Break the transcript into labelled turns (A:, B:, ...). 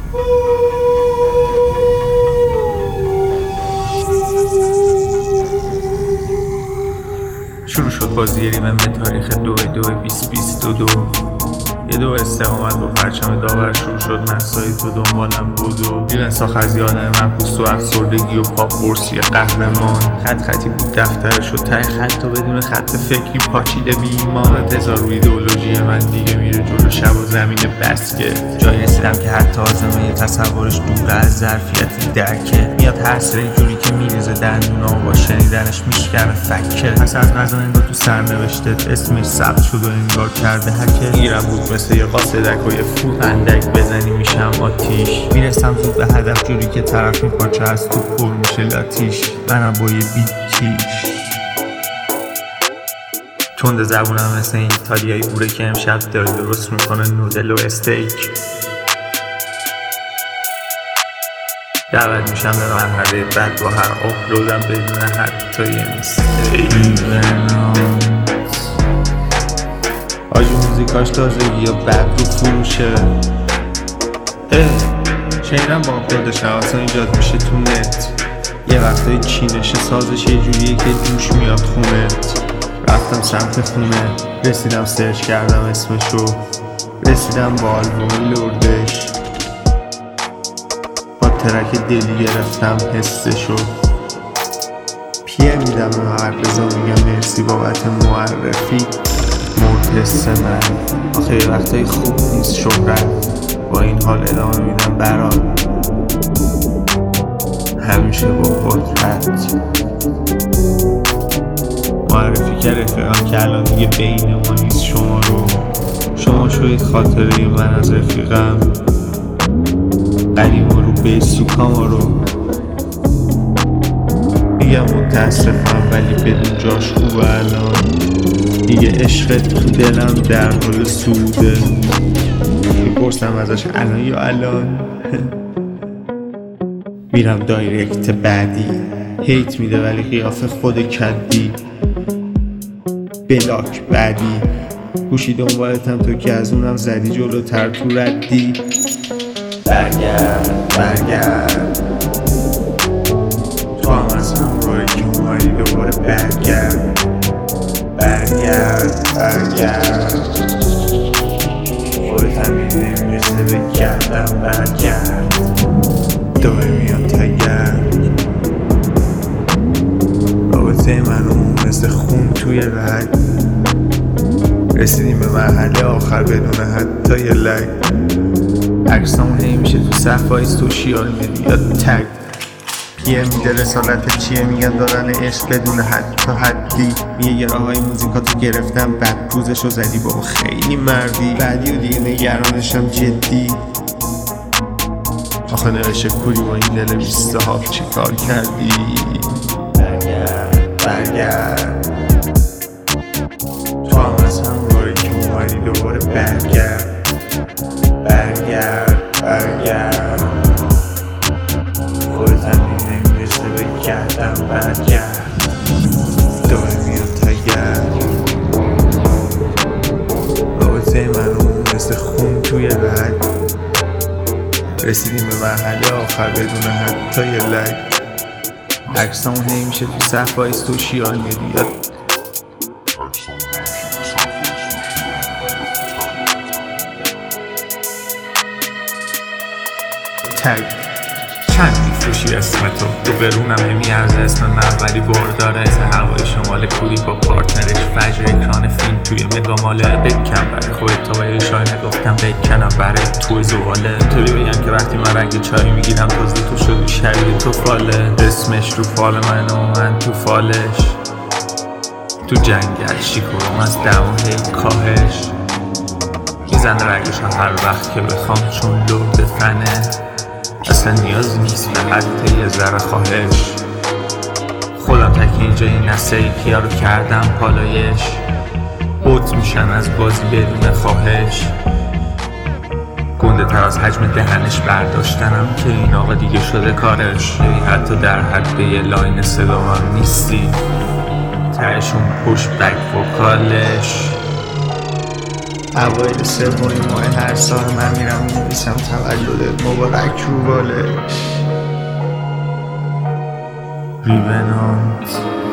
A: شروع شد بازی ریمم به تاریخ 2/2/2022. یه دو استقامت با پرچم داور شروع شد. مسایی تو دنبالم بود و بیرن ساخت از یادم من پوست و افسردگی و پاپورسی قهرمان. خطی بود دفتر شد ته خط و بدون خط فکری پاچیده بیمان. تزار روی ایدئولوژی من دیگه میره جلو شب و زمین بسکت. جایی رسیدم که حتی آزمه تصورش دور از ظرفیتی درکه. میاد هر سری جوری که میریزه دندونا و با شنیدنش میشکنه فکر. پس از غذا انگار تو سرنوشتت اسمش ثبت شد و انگار کرده هکر. میگیرم بود مثل یه قاصدک و یه فوت اندک بزنی میشم آتیش. میرسم زود به هدف جوری که طرف میپاچه از تو پر میشه لاتیش. منم با یه بیتیش تند زبونم مثل این ایتالیایی بوره که امشب داره درست میکنه نودل و استیک. دعوت میشم به مرحله بعد با هر آپلودم بدون حتی یه میستیک. آجی موزیکاش تازگی یا بعد رو فروشه. شنیدم با آپلودش حواسا ایجاد میشه تو نت. یه وقتای چینش سازش یه جوریه که جوش میاد خونت. رفتم سمت خونه، رسیدم سرچ کردم اسمشو، رسیدم با آلبوم لردش. با ترک دلی گرفتم حسشو. پیه میدم و هر رضا میگم مرسی بابت معرفی. مرد حس من آخه یه وقتای خوب نیست شهرت. با این حال ادامه میدم برات همیشه با قدرت. معرفی کرد رفیقم که الان دیگه بین ما نیست شما رو. شما شوید خاطره من از رفیقم. قدیما رو به سوکاما رو میگم متاسفم ولی بدون جاش خوبه الان. دیگه عشقت تو دلم در حال سوده. میپرسم ازش الان یا الان. میرم دایرکت بعدی. هیت میده ولی قیافه خود کدی. بلاک بعدی. گوشی دنبالتم تو که از اونم زدی جلوتر تو ردی. برگرد تو هم از همراهی که اومدی دوباره برگرد خودت هم نمیرسه بگردم. برگرد داره میاد تگرد. رابطه من اون مثل خون توی رگ. رسیدیم به مرحله آخر بدون حتی یه لگ. عکسامون نمیشه تو صفحه سوشیال مدیا تگ. پیه میده رسالت چیه میگن دادن عشق بدون حتی حدی. میگه یه راهای موزیکاتو گرفتم بعد روزشو زدی بابا خیلی مردی. بعدی و دیگه نگرانشم جدی. آخه نوشه کوری با این دل 20 چی کار کردی؟ برگرد تو هم از همراهی که اومدی دوباره برگرد خودت هم نمیرسه بگردم. برگرد داره میاد تگرد. رابطه من اون مثل خون توی رگ. رسیدیم به مرحله آخر بدون حتی یه لگ. عکسامون نمیشه تو صفحه سوشیال مدیا تگ. چند میفروشی اسمتو تو برونم نمیارزه اسم من ولی برداره. از هوای شمال کوری با پارتنرش فجر اکران فیلم توی مگاماله. بکن برای خودت تا باید شای نگفتم بکنم برای تو زواله. اینطوری بگم که وقتی من رنگ چای میگیرم تازه تو شدی شبیه تو فاله. اسمش رو فال من و من تو فالش. تو جنگل شیکورم از دواه کاهش. میزن رنگش هر وقت که بخوام چون لرد فنه. اصلا نیاز نیست به حتی یه ذره خواهش. خودم تک اینجا این نسه کیا رو کردم پالایش. بوت میشن از بازی بدون خواهش. گنده تر از حجم دهنش برداشتنم که این آقا دیگه شده کارش. حتی در حد یه لاین صدا هم نیستی. تهشون پشت بک وکالش.
B: اوایل سومین ماه هر سال من میرم می‌نویسم تولدت مبارک رو بالش.
A: ریونانت